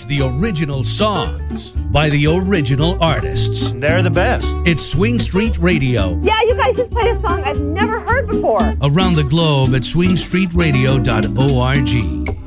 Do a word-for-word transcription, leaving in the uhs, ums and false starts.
the original songs by the original artists. They're the best. It's Swing Street Radio. Yeah, you guys just played a song I've never heard before. Around the globe at swing street radio dot org.